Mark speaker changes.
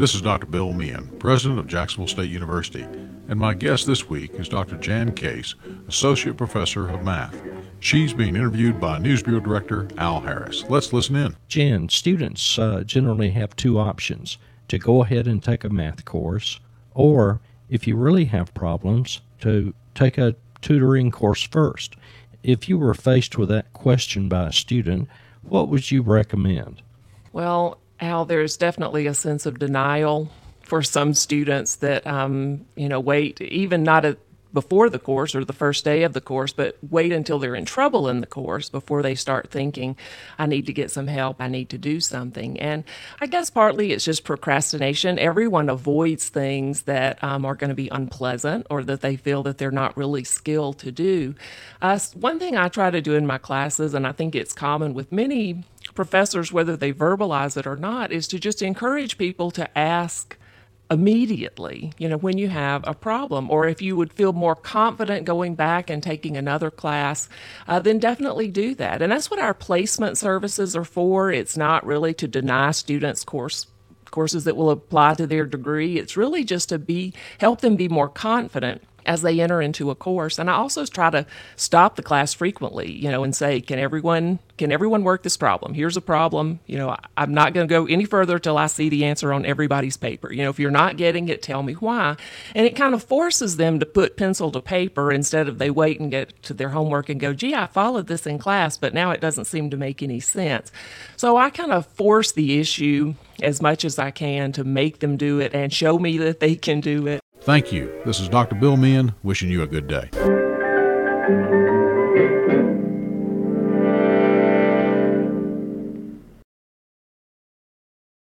Speaker 1: This is Dr. Bill Meehan, President of Jacksonville State University, and my guest this week is Dr. Jan Case, Associate Professor of Math. She's being interviewed by News Bureau Director Al Harris. Let's listen in.
Speaker 2: Jan, students generally have two options: to go ahead and take a math course, or, if you really have problems, to take a tutoring course first. If you were faced with that question by a student, what would you recommend?
Speaker 3: Well, Al, there's definitely a sense of denial for some students that, wait, even not before the course or the first day of the course, but wait until they're in trouble in the course before they start thinking, I need to get some help, I need to do something. And I guess partly it's just procrastination. Everyone avoids things that are going to be unpleasant or that they feel that they're not really skilled to do. One thing I try to do in my classes, and I think it's common with many professors, whether they verbalize it or not, is to just encourage people to ask immediately, when you have a problem, or if you would feel more confident going back and taking another class, then definitely do that. And that's what our placement services are for. It's not really to deny students courses that will apply to their degree. It's really just to help them be more confident as they enter into a course. And I also try to stop the class frequently, and say, can everyone work this problem? Here's a problem. I'm not going to go any further till I see the answer on everybody's paper. If you're not getting it, tell me why. And it kind of forces them to put pencil to paper instead of they wait and get to their homework and go, gee, I followed this in class, but now it doesn't seem to make any sense. So I kind of force the issue as much as I can to make them do it and show me that they can do it.
Speaker 1: Thank you. This is Dr. Bill Meehan, wishing you a good day.